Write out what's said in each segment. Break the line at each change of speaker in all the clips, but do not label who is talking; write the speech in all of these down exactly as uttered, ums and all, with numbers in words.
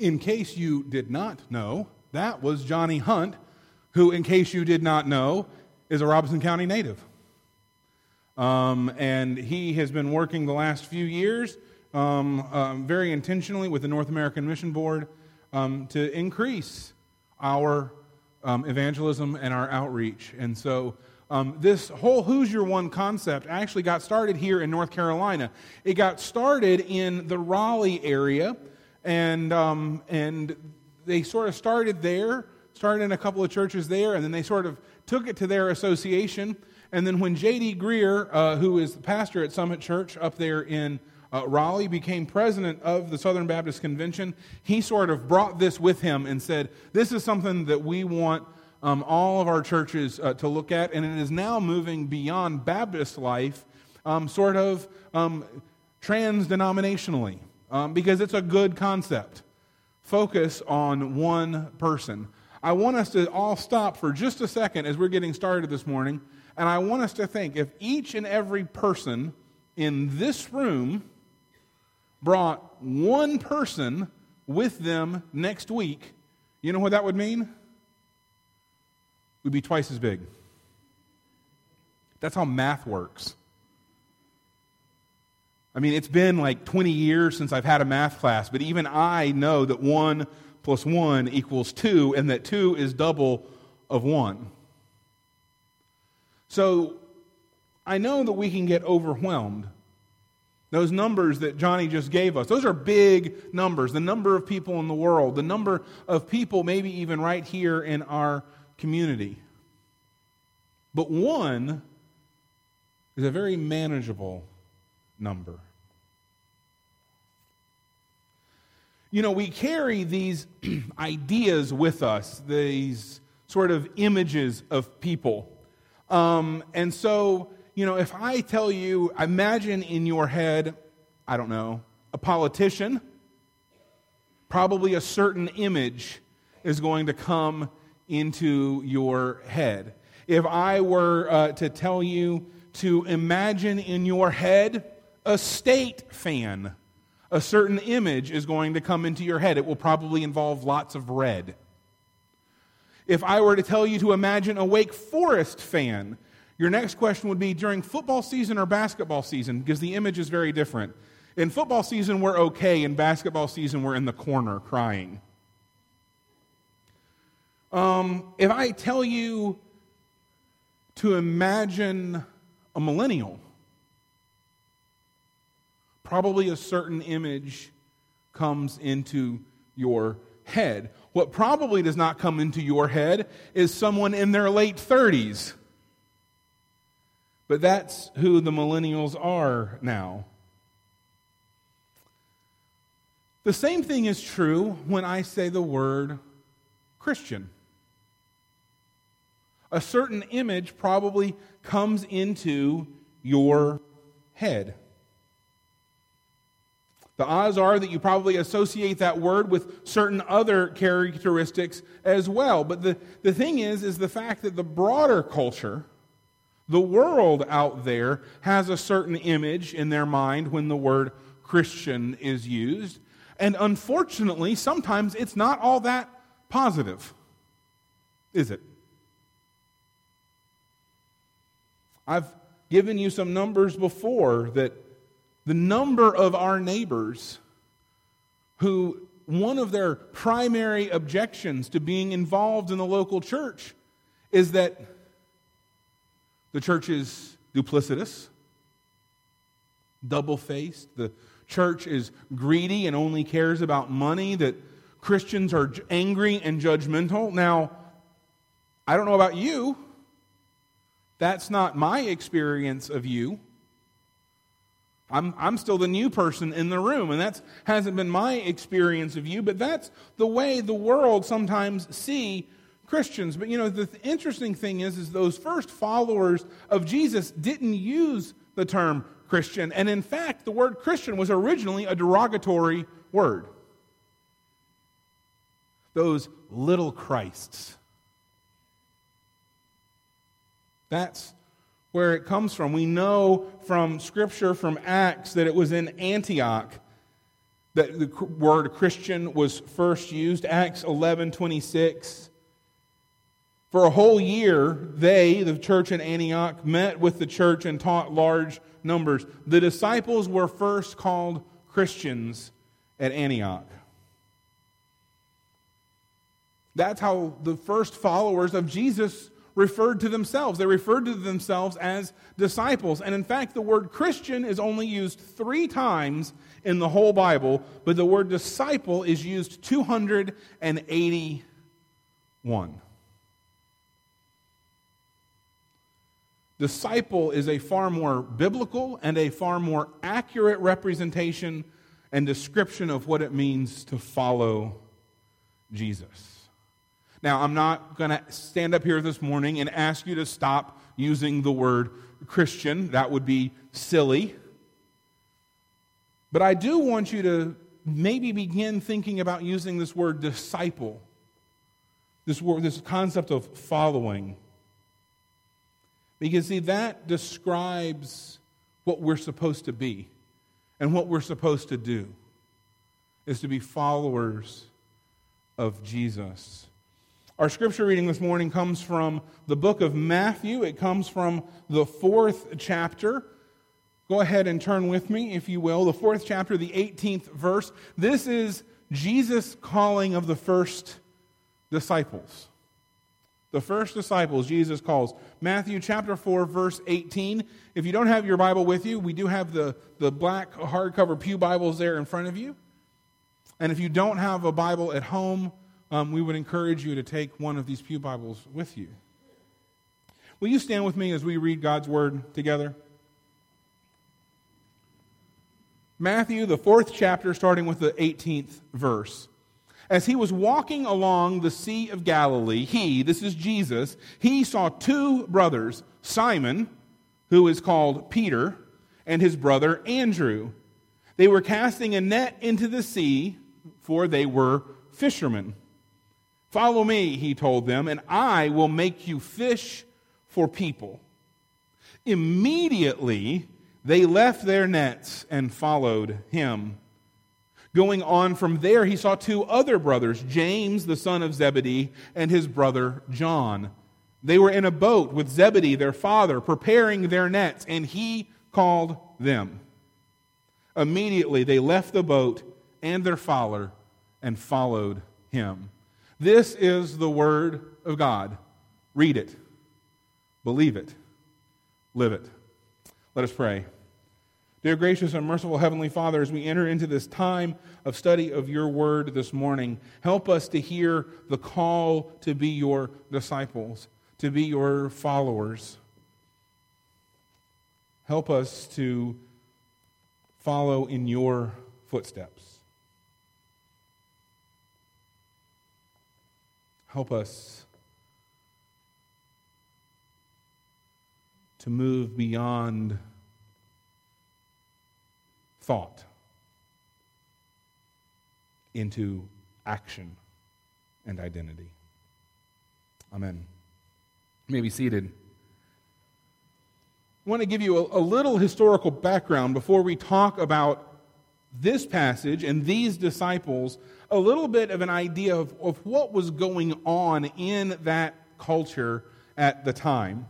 In case you did not know, that was Johnny Hunt, who, in case you did not know, is a Robeson County native. Um, and he has been working the last few years um, um, very intentionally with the North American Mission Board um, to increase our um, evangelism and our outreach. And so um, this whole Who's Your One concept actually got started here in North Carolina. It got started in the Raleigh area, and um, and they sort of started there, started in a couple of churches there, and then they sort of took it to their association. And then when J D Greer, uh, who is the pastor at Summit Church up there in uh, Raleigh, became president of the Southern Baptist Convention, he sort of brought this with him and said, this is something that we want um, all of our churches uh, to look at, and it is now moving beyond Baptist life, um, sort of um, trans-denominationally. Um, because it's a good concept. Focus on one person. I want us to all stop for just a second as we're getting started this morning, and I want us to think, if each and every person in this room brought one person with them next week, you know what that would mean? We'd be twice as big. That's how math works. I mean, it's been like twenty years since I've had a math class, but even I know that one plus one equals two, and that two is double of one. So I know that we can get overwhelmed. Those numbers that Johnny just gave us, those are big numbers. The number of people in the world, the number of people maybe even right here in our community. But one is a very manageable number. You know, we carry these ideas with us, these sort of images of people. Um, and so, you know, if I tell you, imagine in your head, I don't know, a politician, probably a certain image is going to come into your head. If I were uh, to tell you to imagine in your head a state fan, a certain image is going to come into your head. It will probably involve lots of red. If I were to tell you to imagine a Wake Forest fan, your next question would be during football season or basketball season, because the image is very different. In football season, we're okay. In basketball season, we're in the corner crying. Um, if I tell you to imagine a millennial, probably a certain image comes into your head. What probably does not come into your head is someone in their late thirties. But that's who the millennials are now. The same thing is true when I say the word Christian. A certain image probably comes into your head. The odds are that you probably associate that word with certain other characteristics as well. But the, the thing is, is the fact that the broader culture, the world out there, has a certain image in their mind when the word Christian is used. And unfortunately, sometimes it's not all that positive, is it? I've given you some numbers before that the number of our neighbors who one of their primary objections to being involved in the local church is that the church is duplicitous, double-faced, the church is greedy and only cares about money, that Christians are angry and judgmental. Now, I don't know about you. That's not my experience of you. I'm, I'm still the new person in the room, and that hasn't been my experience of you, but that's the way the world sometimes see Christians. But you know, the th- interesting thing is, is those first followers of Jesus didn't use the term Christian, and in fact, the word Christian was originally a derogatory word. Those little Christs. That's where it comes from. We know from Scripture, from Acts, that it was in Antioch that the word Christian was first used, Acts eleven twenty-six. For a whole year, they, the church in Antioch, met with the church and taught large numbers. The disciples were first called Christians at Antioch. That's how the first followers of Jesus referred to themselves. They referred to themselves as disciples. And in fact, the word Christian is only used three times in the whole Bible, but the word disciple is used two hundred eighty-one. Disciple is a far more biblical and a far more accurate representation and description of what it means to follow Jesus. Now, I'm not going to stand up here this morning and ask you to stop using the word Christian. That would be silly. But I do want you to maybe begin thinking about using this word disciple, this word, this concept of following. Because, see, that describes what we're supposed to be and what we're supposed to do, is to be followers of Jesus. Our scripture reading this morning comes from the book of Matthew. It comes from the fourth chapter. Go ahead and turn with me, if you will. The fourth chapter, the eighteenth verse. This is Jesus' calling of the first disciples. The first disciples Jesus calls. Matthew chapter four, verse eighteen. If you don't have your Bible with you, we do have the, the black hardcover pew Bibles there in front of you. And if you don't have a Bible at home, um, we would encourage you to take one of these pew Bibles with you. Will you stand with me as we read God's Word together? Matthew, the fourth chapter, starting with the eighteenth verse. As he was walking along the Sea of Galilee, he, this is Jesus, he saw two brothers, Simon, who is called Peter, and his brother Andrew. They were casting a net into the sea, for they were fishermen. Follow me, he told them, and I will make you fish for people. Immediately, they left their nets and followed him. Going on from there, he saw two other brothers, James, the son of Zebedee, and his brother John. They were in a boat with Zebedee, their father, preparing their nets, and he called them. Immediately, they left the boat and their father and followed him. This is the word of God. Read it, believe it, live it. Let us pray. Dear gracious and merciful Heavenly Father, as we enter into this time of study of your word this morning, help us to hear the call to be your disciples, to be your followers. Help us to follow in your footsteps. Help us to move beyond thought into action and identity. Amen. You may be seated. I want to give you a, a little historical background before we talk about this passage and these disciples, a little bit of an idea of, of what was going on in that culture at the time.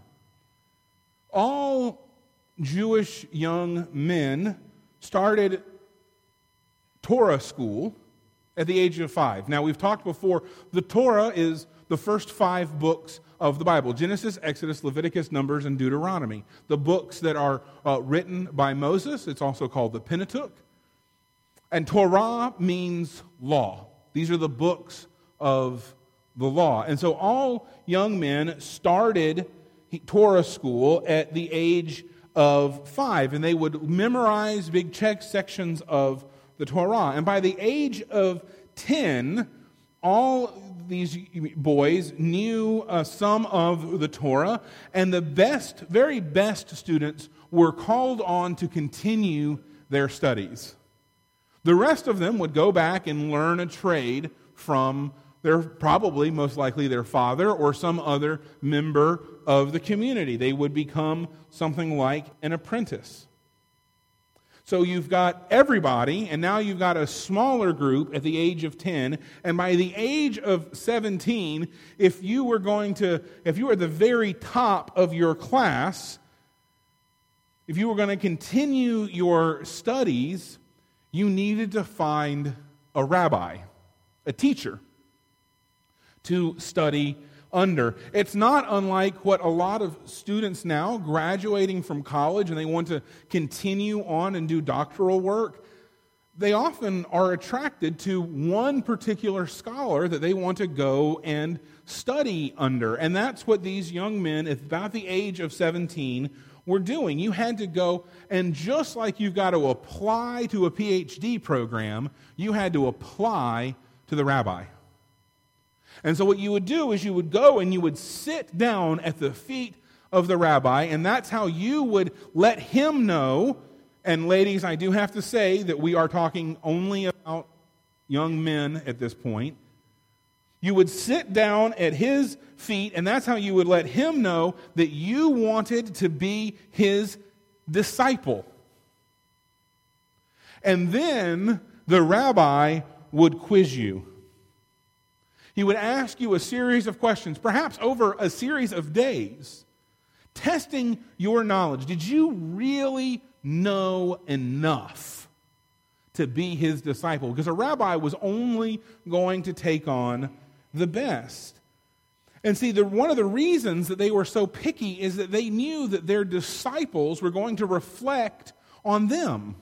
All Jewish young men started Torah school at the age of five. Now, we've talked before, the Torah is the first five books of the Bible: Genesis, Exodus, Leviticus, Numbers, and Deuteronomy. The books that are uh, written by Moses. It's also called the Pentateuch. And Torah means law. These are the books of the law. And so all young men started Torah school at the age of five, and they would memorize big check sections of the Torah. And by the age of ten, all these boys knew uh, some of the Torah, and the best, very best students were called on to continue their studies. The rest of them would go back and learn a trade from their, probably, most likely their father or some other member of the community. They would become something like an apprentice. So you've got everybody, and now you've got a smaller group at the age of ten. And by the age of seventeen, if you were going to, if you were the very top of your class, if you were going to continue your studies, you needed to find a rabbi, a teacher, to study under. It's not unlike what a lot of students now graduating from college and they want to continue on and do doctoral work. They often are attracted to one particular scholar that they want to go and study under. And that's what these young men at about the age of seventeen were doing. You had to go, and just like you've got to apply to a P H D program, you had to apply to the rabbi. And so what you would do is you would go and you would sit down at the feet of the rabbi, and that's how you would let him know. And ladies, I do have to say that we are talking only about young men at this point. You would sit down at his feet, and that's how you would let him know that you wanted to be his disciple. And then the rabbi would quiz you. He would ask you a series of questions, perhaps over a series of days, testing your knowledge. Did you really know enough to be his disciple? Because a rabbi was only going to take on the best. And see, the, one of the reasons that they were so picky is that they knew that their disciples were going to reflect on them.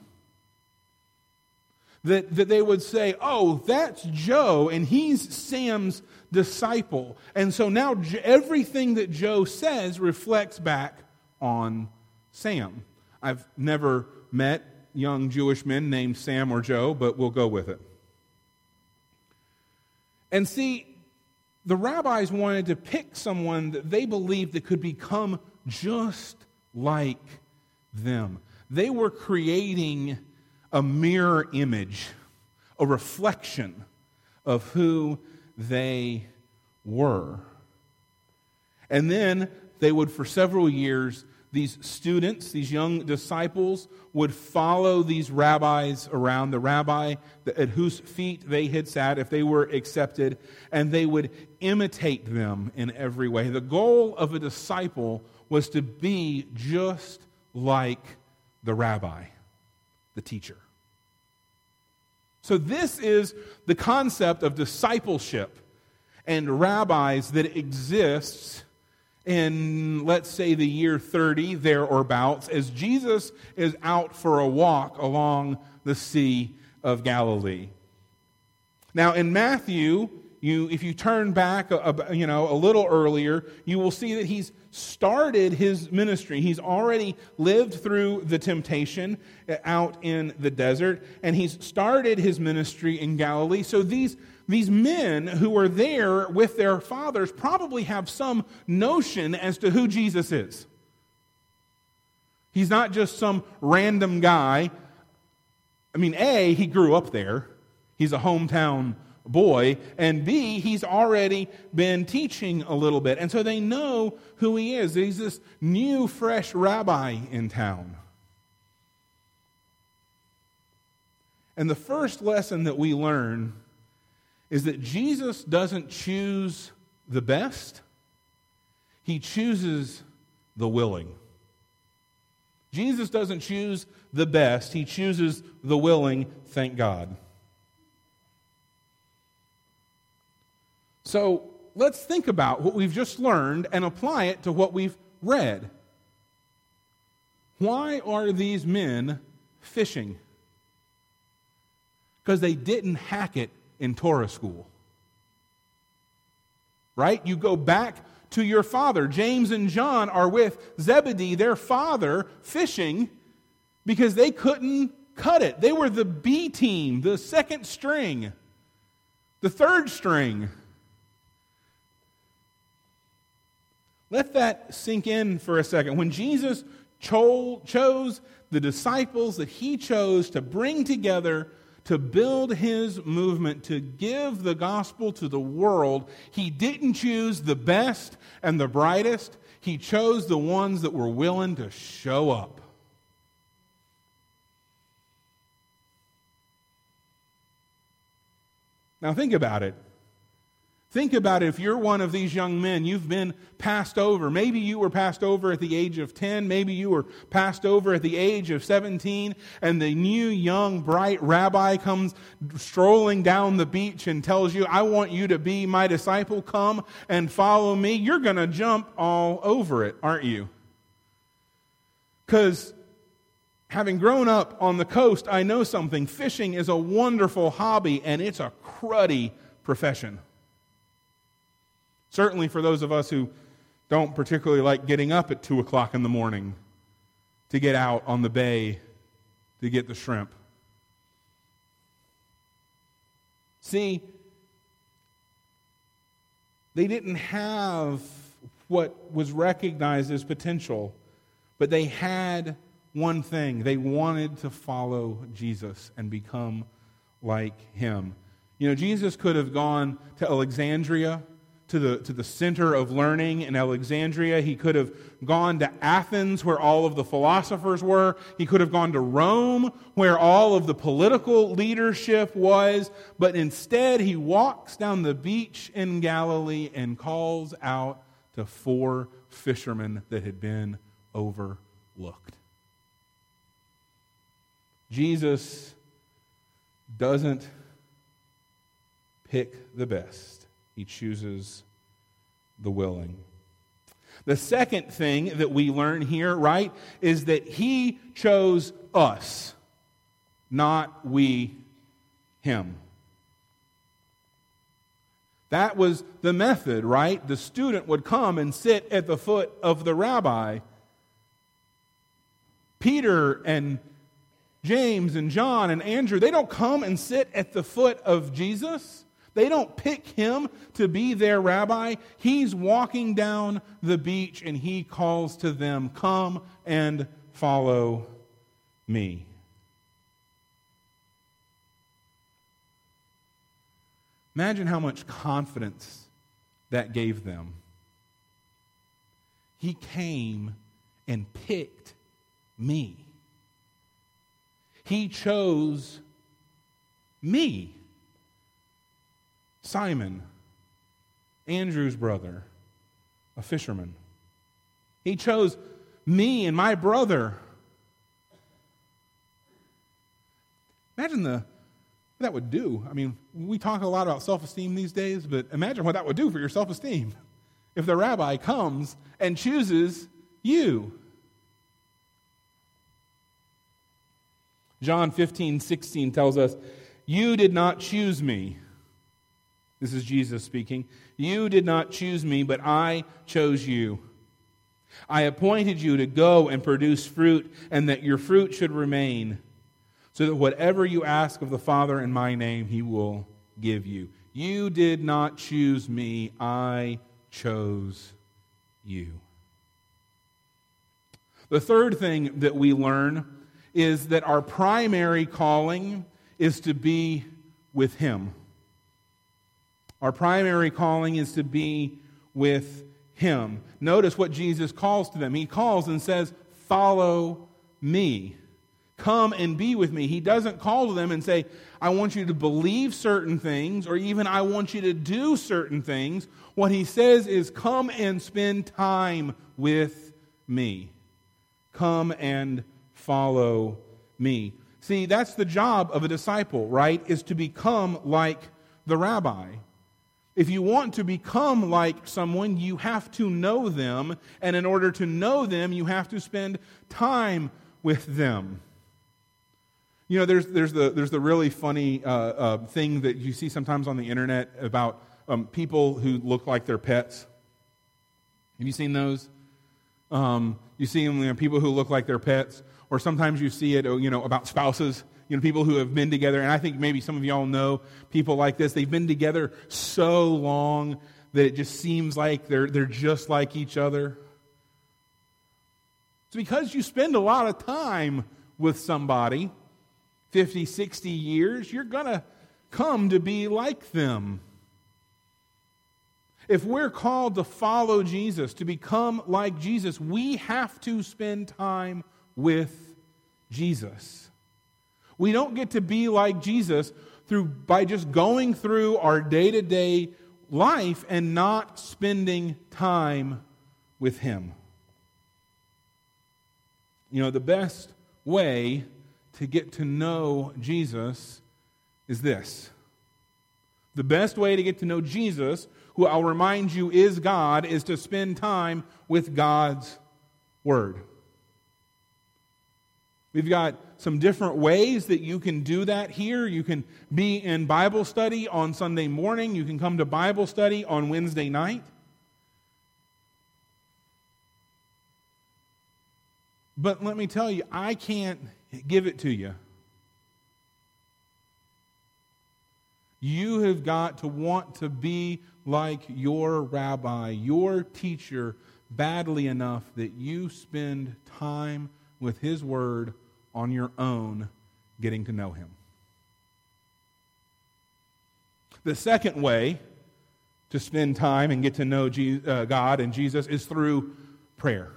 That, that they would say, oh, that's Joe, and he's Sam's disciple. And so now everything that Joe says reflects back on Sam. I've never met young Jewish men named Sam or Joe, but we'll go with it. And see, the rabbis wanted to pick someone that they believed that could become just like them. They were creating a mirror image, a reflection of who they were. And then they would, for several years, these students, these young disciples, would follow these rabbis around, the rabbi at whose feet they had sat if they were accepted, and they would imitate them in every way. The goal of a disciple was to be just like the rabbi, the teacher. So this is the concept of discipleship and rabbis that exists in, let's say, the year thirty, there or abouts, as Jesus is out for a walk along the Sea of Galilee. Now, in Matthew, you, if you turn back, a, a, you know, a little earlier, you will see that he's started his ministry. He's already lived through the temptation out in the desert, and he's started his ministry in Galilee. So these These men who are there with their fathers probably have some notion as to who Jesus is. He's not just some random guy. I mean, A, he grew up there. He's a hometown boy. And B, he's already been teaching a little bit. And so they know who he is. He's this new, fresh rabbi in town. And the first lesson that we learn is that Jesus doesn't choose the best, he chooses the willing. Jesus doesn't choose the best, he chooses the willing, thank God. So let's think about what we've just learned and apply it to what we've read. Why are these men fishing? Because they didn't hack it in Torah school. Right? You go back to your father. James and John are with Zebedee, their father, fishing because they couldn't cut it. They were the B team, the second string, the third string. Let that sink in for a second. When Jesus cho- chose the disciples that he chose to bring together to build his movement, to give the gospel to the world, he didn't choose the best and the brightest. He chose the ones that were willing to show up. Now think about it. Think about it. If you're one of these young men, you've been passed over. Maybe you were passed over at the age of ten. Maybe you were passed over at the age of seventeen. And the new, young, bright rabbi comes strolling down the beach and tells you, I want you to be my disciple. Come and follow me. You're going to jump all over it, aren't you? Because having grown up on the coast, I know something. Fishing is a wonderful hobby, and it's a cruddy profession. Certainly for those of us who don't particularly like getting up at two o'clock in the morning to get out on the bay to get the shrimp. See, they didn't have what was recognized as potential, but they had one thing. They wanted to follow Jesus and become like him. You know, Jesus could have gone to Alexandria, to the, to the center of learning in Alexandria. He could have gone to Athens, where all of the philosophers were. He could have gone to Rome, where all of the political leadership was. But instead, he walks down the beach in Galilee and calls out to four fishermen that had been overlooked. Jesus doesn't pick the best. He chooses the willing. The second thing that we learn here, right, is that he chose us, not we him. That was the method, right? The student would come and sit at the foot of the rabbi. Peter and James and John and Andrew, they don't come and sit at the foot of Jesus. They don't pick him to be their rabbi. He's walking down the beach and he calls to them, come and follow me. Imagine how much confidence that gave them. He came and picked me. He chose me. Simon, Andrew's brother, a fisherman. He chose me and my brother. Imagine the what that would do. I mean, we talk a lot about self-esteem these days, but imagine what that would do for your self-esteem if the rabbi comes and chooses you. John fifteen sixteen tells us, you did not choose me. This is Jesus speaking. You did not choose me, but I chose you. I appointed you to go and produce fruit, and that your fruit should remain, so that whatever you ask of the Father in my name, he will give you. You did not choose me, I chose you. The third thing that we learn is that our primary calling is to be with him. Our primary calling is to be with him. Notice what Jesus calls to them. He calls and says, follow me. Come and be with me. He doesn't call to them and say, I want you to believe certain things, or even I want you to do certain things. What he says is, come and spend time with me. Come and follow me. See, that's the job of a disciple, right? Is to become like the rabbi. If you want to become like someone, you have to know them. And in order to know them, you have to spend time with them. You know, there's there's the there's the really funny uh, uh, thing that you see sometimes on the internet about um, people who look like their pets. Have you seen those? Um, you see them, you know, people who look like their pets, or sometimes you see it, you know, about spouses. You know, people who have been together, and I think maybe some of y'all know people like this. They've been together so long that it just seems like they're they're just like each other. It's because you spend a lot of time with somebody, fifty, sixty years, you're going to come to be like them. If we're called to follow Jesus, to become like Jesus, we have to spend time with Jesus. We don't get to be like Jesus through by just going through our day-to-day life and not spending time with Him. You know, the best way to get to know Jesus is this. The best way to get to know Jesus, who I'll remind you is God, is to spend time with God's Word. We've got some different ways that you can do that here. You can be in Bible study on Sunday morning. You can come to Bible study on Wednesday night. But let me tell you, I can't give it to you. You have got to want to be like your rabbi, your teacher, badly enough that you spend time with His Word on your own, getting to know Him. The second way to spend time and get to know God and Jesus is through prayer.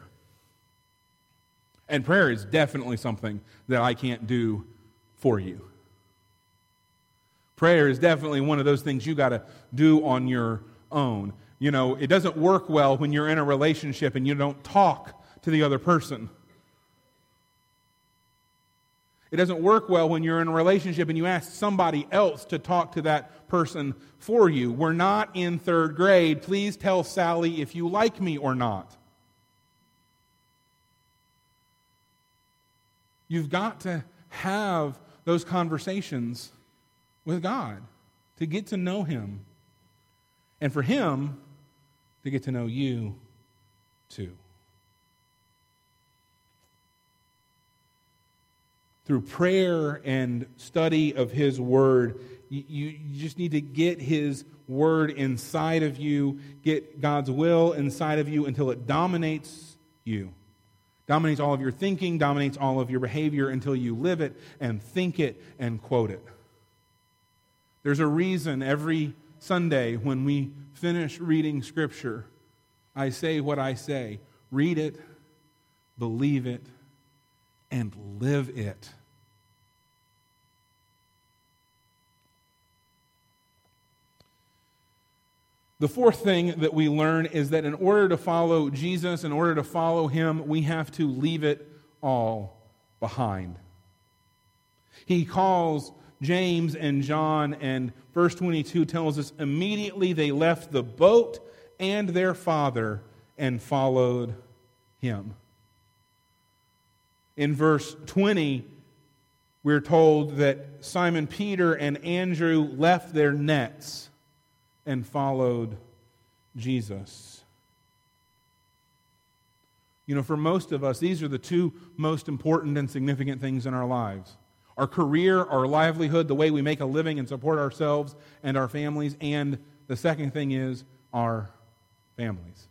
And prayer is definitely something that I can't do for you. Prayer is definitely one of those things you got to do on your own. You know, it doesn't work well when you're in a relationship and you don't talk to the other person. It doesn't work well when you're in a relationship and you ask somebody else to talk to that person for you. We're not in third grade. Please tell Sally if you like me or not. You've got to have those conversations with God to get to know Him. And for Him to get to know you too. Through prayer and study of His Word, you, you just need to get His Word inside of you, get God's will inside of you until it dominates you. Dominates all of your thinking, dominates all of your behavior until you live it and think it and quote it. There's a reason every Sunday when we finish reading Scripture, I say what I say. Read it, believe it, and live it. The fourth thing that we learn is that in order to follow Jesus, in order to follow Him, we have to leave it all behind. He calls James and John, and verse twenty-two tells us, immediately they left the boat and their father and followed Him. In verse twenty, we're told that Simon Peter and Andrew left their nets and followed Jesus. You know, for most of us, these are the two most important and significant things in our lives. Our career, our livelihood, the way we make a living and support ourselves and our families, and the second thing is our families.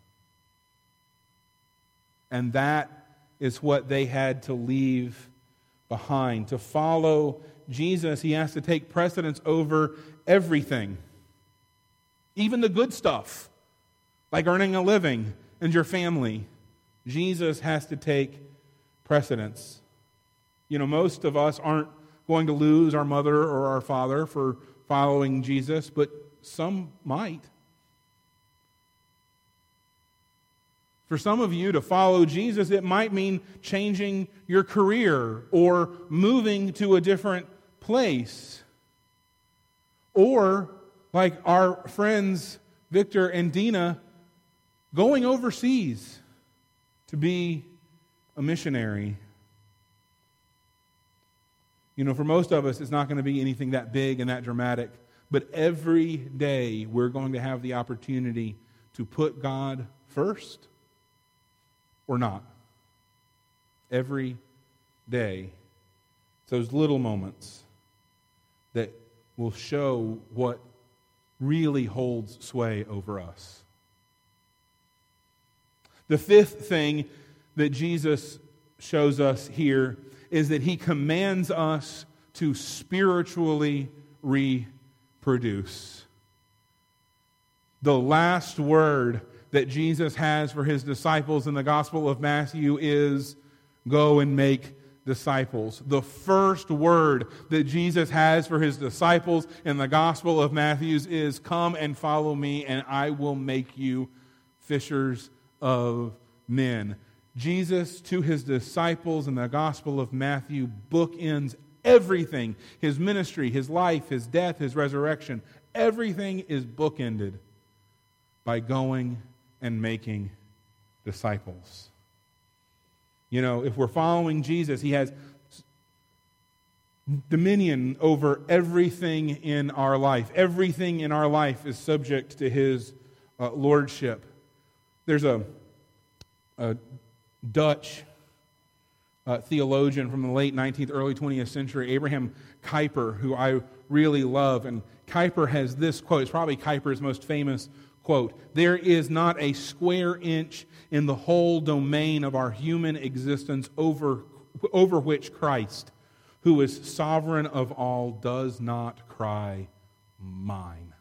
And that is what they had to leave behind. To follow Jesus, He has to take precedence over everything. Even the good stuff, like earning a living and your family. Jesus has to take precedence. You know, most of us aren't going to lose our mother or our father for following Jesus, but some might. For some of you to follow Jesus, it might mean changing your career or moving to a different place. Or, like our friends Victor and Dina, going overseas to be a missionary. You know, for most of us, it's not going to be anything that big and that dramatic. But every day, we're going to have the opportunity to put God first or not. Every day. It's those little moments that will show what really holds sway over us. The fifth thing that Jesus shows us here is that He commands us to spiritually reproduce. The last word that Jesus has for His disciples in the Gospel of Matthew is, go and make disciples. The first word that Jesus has for his disciples in the Gospel of Matthew is, "Come and follow me, and I will make you fishers of men." Jesus, to his disciples in the Gospel of Matthew, bookends everything. His ministry, his life, his death, his resurrection. Everything is bookended by going and making disciples. You know, if we're following Jesus, he has dominion over everything in our life. Everything in our life is subject to his uh, lordship. There's a, a Dutch uh, theologian from the late nineteenth, early twentieth century, Abraham Kuyper, who I really love. And Kuyper has this quote. It's probably Kuyper's most famous quote. "There is not a square inch in the whole domain of our human existence over, over which Christ, who is sovereign of all, does not cry, 'Mine.'"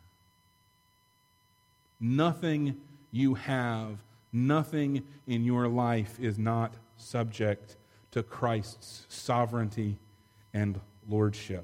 Nothing you have, nothing in your life is not subject to Christ's sovereignty and lordship.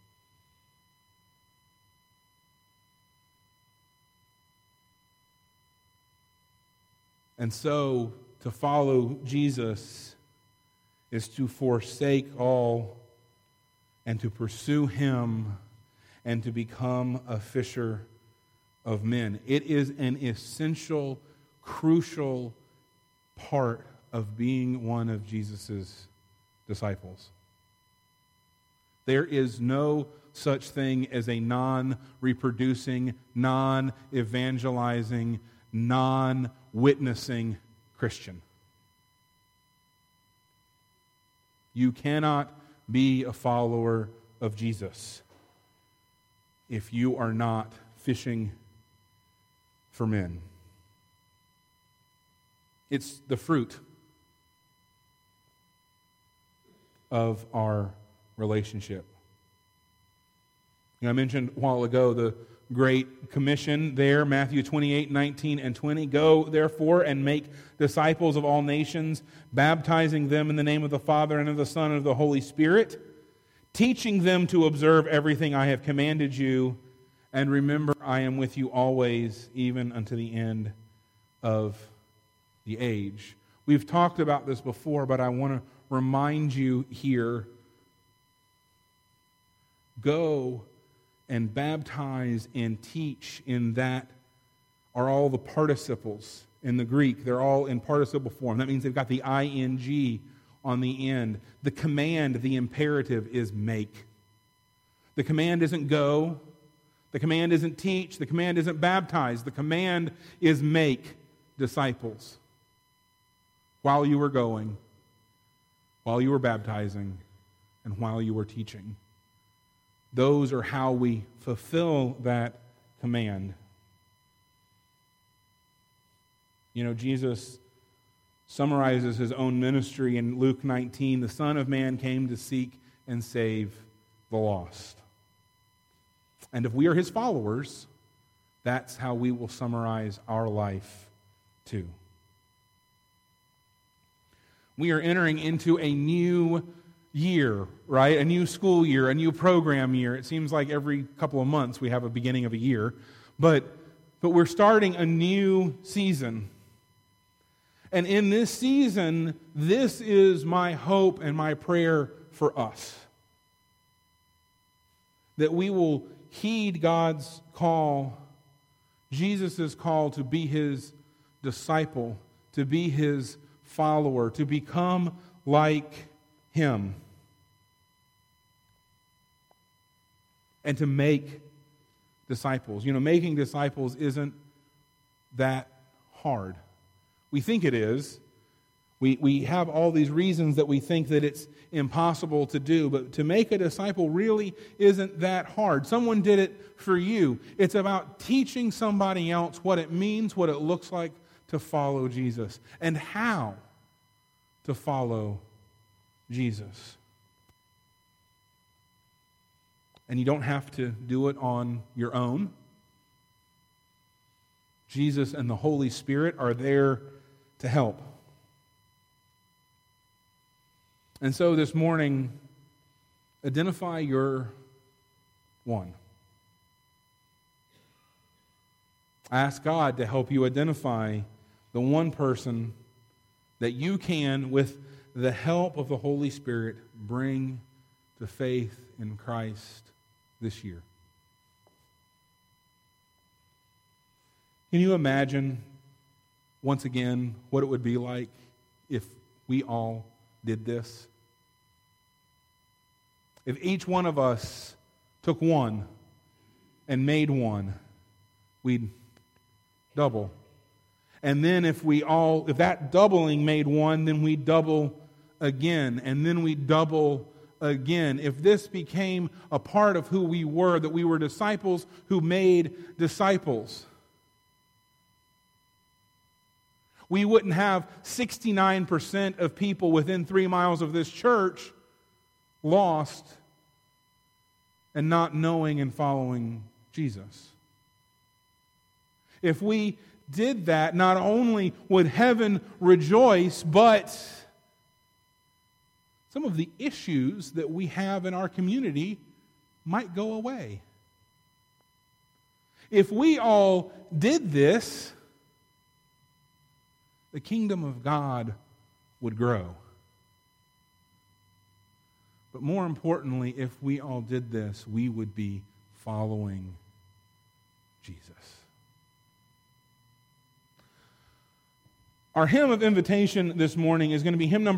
And so, to follow Jesus is to forsake all and to pursue him and to become a fisher of men. It is an essential, crucial part of being one of Jesus' disciples. There is no such thing as a non-reproducing, non-evangelizing, non-witnessing Christian. You cannot be a follower of Jesus if you are not fishing for men. It's the fruit of our relationship. You know, I mentioned a while ago the Great Commission there, Matthew twenty-eight, nineteen, and twenty. "Go, therefore, and make disciples of all nations, baptizing them in the name of the Father and of the Son and of the Holy Spirit, teaching them to observe everything I have commanded you, and remember, I am with you always, even unto the end of the age." We've talked about this before, but I want to remind you here. Go and baptize and teach, in that are all the participles in the Greek. They're all in participle form. That means they've got the ing on the end. The command, the imperative, is make. The command isn't go. The command isn't teach. The command isn't baptize. The command is make disciples. While you were going, while you were baptizing, and while you were teaching. Those are how we fulfill that command. You know, Jesus summarizes his own ministry in Luke nineteen. "The Son of Man came to seek and save the lost." And if we are his followers, that's how we will summarize our life too. We are entering into a new year, right? A new school year, a new program year. It seems like every couple of months we have a beginning of a year. But, but we're starting a new season. And in this season, this is my hope and my prayer for us. That we will heed God's call, Jesus' call to be his disciple, to be his follower, to become like him. And to make disciples. You know, making disciples isn't that hard. We think it is. We, we have all these reasons that we think that it's impossible to do, but to make a disciple really isn't that hard. Someone did it for you. It's about teaching somebody else what it means, what it looks like to follow Jesus, and how to follow Jesus. And you don't have to do it on your own. Jesus and the Holy Spirit are there to help. And so this morning, identify your one. Ask God to help you identify the one person that you can, with the help of the Holy Spirit, bring to faith in Christ this year. Can you imagine, once again, what it would be like if we all did this? If each one of us took one and made one, we'd double. And then if we all, if that doubling made one, then we double again. And then we double again. If this became a part of who we were, that we were disciples who made disciples, we wouldn't have sixty-nine percent of people within three miles of this church lost and not knowing and following Jesus. If we did that, not only would heaven rejoice, but some of the issues that we have in our community might go away. If we all did this, the kingdom of God would grow. But more importantly, if we all did this, we would be following Jesus. Our hymn of invitation this morning is going to be hymn number